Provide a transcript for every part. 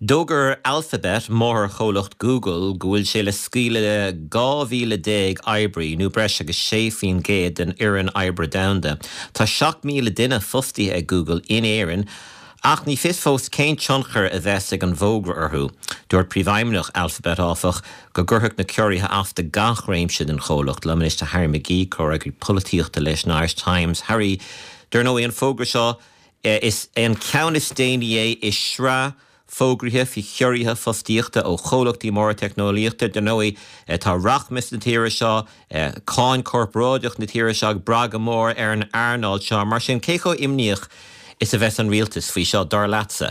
Dógur Alphabet mór cholacht Google gúil sé le scíle 2010 eibrí nó breis agus 6 géad den Iran eibri damda. Tá 7,000 duine fustí Google in éireann, ach ní fis fós céint tionchar a bheits ag an bhógra orthú. Dúir príomhaimneach Alphabet áfach go gurthach na ceoirthe afta gach réimse den cholacht le minister Harry McGee chur ag polítíochta leis na Irish Times. Harry, dúir nó an fógra seo is an ceannas déine is sra fógrithe fi cheoirthe fostíochta ó cholachtaí mór technoliaachta de nóí tá rachmis na tíire seo, cáin corpróideach na tíire seo braga mór an Arnold seo, mar sin cécho imníoch is a bheits an rialtas fao seo dar leatsa.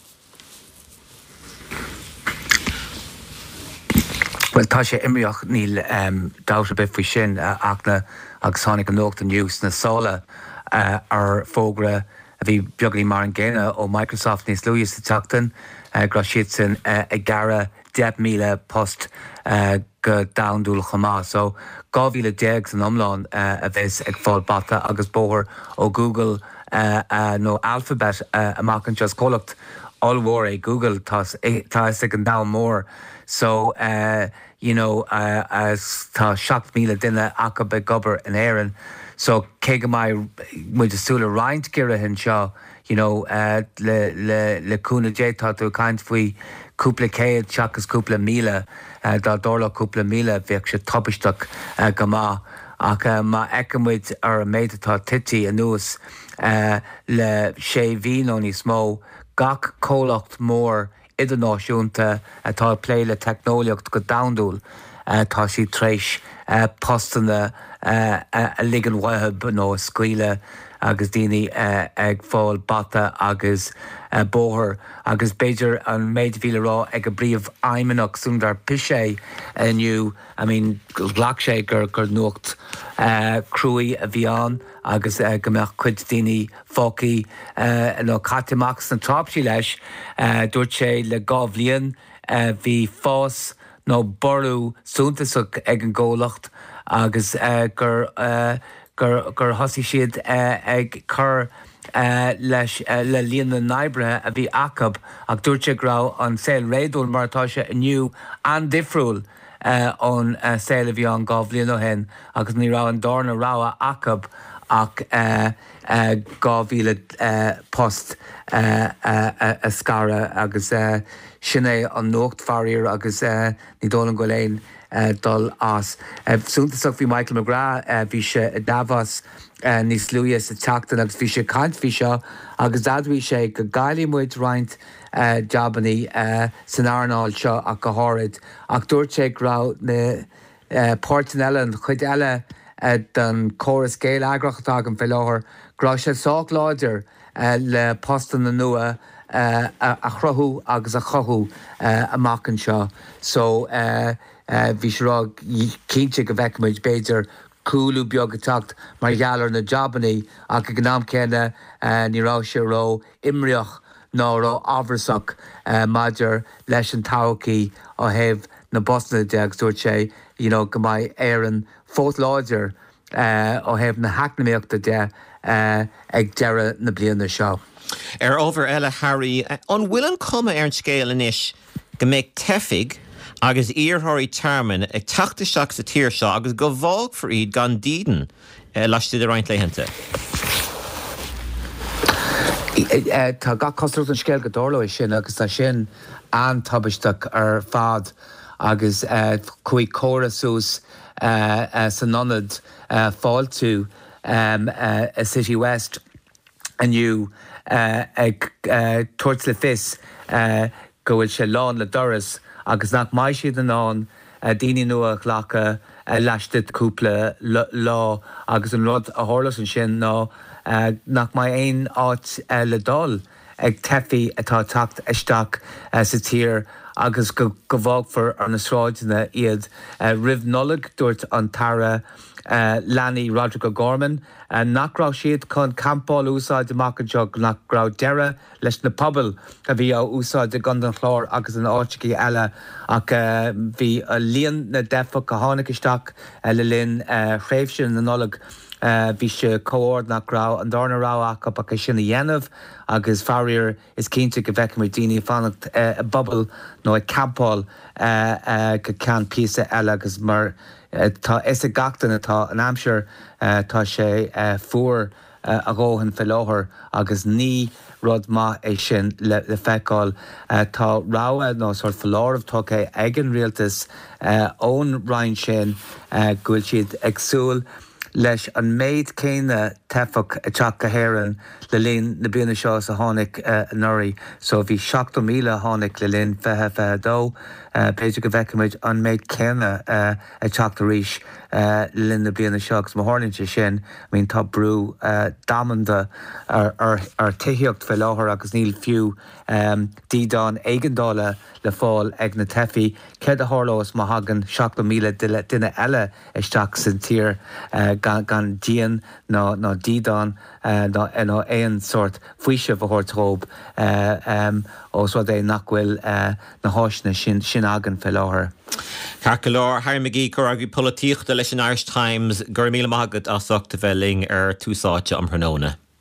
Well, tá sé imríoch níl dáta bit faoi sin ach na agus tháinig an nócht an news na sála ar fógra a bhí beagaí mar an ggéine ó Microsoft níos luí sa teachtain gra siad sin ag gara 10,000 post go damdúil chomá. So 2010 san omláin a bheits ag fáil bata agus bóthir ó Google nó Alphabet amach an just cólacht allmhór Google tá ag an dá mór. So, you know, as tá 7,000 duine aca be gobar in éireann. So, cé go mai muid súla roinnt gira hin seo, you know, le cúna détá tú caint faoi cúpla céad seachas cúpla míle, dá dóla cúpla míle bheadh sé topisteach go má. Ach má eicimid ar méidirtá tití a nuas le sé bhín ó níos mó gach cólacht mór idirnáisiúnta atá pléile technoliacht go damdúil tá sí tréis postanna a ligan wahab nó scuile agus daoine ag fáil bata agus bóthir agus beidir an méid bhíle rá ag a bríomh aimimeach súndar pisé aniu, I mean, ghlach sé gur nuacht cruaí a bhí an agus gombeach chuid daoine fócaí nó caiiteach san trápsí leis dúirt sé le 2 bhliain bhí fás nó ború súntasach ag an ggólacht agus gur hosí siad ag chur leis le líana naibrethe a bhí acab ach dúirte grá an saoil réadúil martá sé aniu an difriúil ón saoil a bhí an 2 bhliain ó hen agus ní rá an dána rá acab ach 2,000 post a scara agus sin é an nócht farír agus ní dólan go léin dul as. Súntasach bhí Michael McGrath bhí sé Davos níos luí sa teachtain agus bhí sé caint bhí seo agus dadhí sé go gaiilí muid roinnt jabaní san Arnold seo ach go háirid ach dúirt sé grá na páirtin eile an chuid eile den choras céil agrachtá an bhí láthair grá sé sách láidir le postan na nua a chrothú agus a chothú amach an seo. So bhí sé rá cínte go bheicimiid beidir cúlú beag atacht mar gheallar na jabaní ach go gnám céine ní rá sé rá imrioch ná rá ábharsach maidir leis an todhchaí ó thaobh na Bosna deag dúirt sé, you know, go mbeidh éireann fós láidir ó thaobh na heacnaíochta de ag deire na bliana seo. Over eile Harry, an bhfuil an cuma ar an scéal inis go méid tefig agus íorthirí termine ag teachtasteach sa tíir seo agus go bhág for iad gan díden leistíad a roinnt leitheanta. Tá ga cosú an scéal go dóla sin agus tá sin an tabisteach ar fad agus chuig chorasús san nonad fáil tú City West aniu ag tuairt le fis go bhfuil sé lán le doras agus nach mai siad an án daoine nua ghlacha leistit cúpla lá agus an rud a tharlas an sin ná nach mai aon áit le dul ag tefií atá tacht isteach sa tír agus go bhágfar ar na sráidena iad rih nolag dúirt an tara Lanny Rodrigo Gorman nach rá siad chun campáil úsáid amach an jog nach rá deire leis na pobl a bhí á úsáid gan an chlár agus an áiticí eile ach bhí a líon na defa go tháinig isteach le linn chréimhsin na nolag bhí se cóir nach rá an darna rá acu a sinna dhéanamh agus farrier is cínte go bheice mar daoine fannacht a bubble nó ag campáil go cean písa eile agus mar tá is a gachtain atá an amsir tá sé fuair a ggóhann fi láthair agus ní rud má é sin le feicáil tá ráha nó sort fallármh tá é ag an rialtas ón Ryan sin gúil siad agsúil leis an méid céine tefach teach go héireann le líon na bliana seo a tháinig nuirí, so bhí 7,000 tháinig le líon 22 Péidir go bhheicimiid an méid céine teach a ríis le líon na bliana seo agus mthorlínte sin mín tá brú damanda ar tuíocht fé láthair agus níl fiú dídáin éigeandála le fáil ag na tefií cé a thorlós má hagan 7,000 duine eile isteach san tír gan díon nó dídáin nó éon sort fuiise bhthirtóib ó so é nachhfuil na háisna sin agan fé láthair. Ceart go leor Harmigí chu agad políochta leis an Irish Times gur míle maigad as achta bheling ar túsáte am Thrionóna.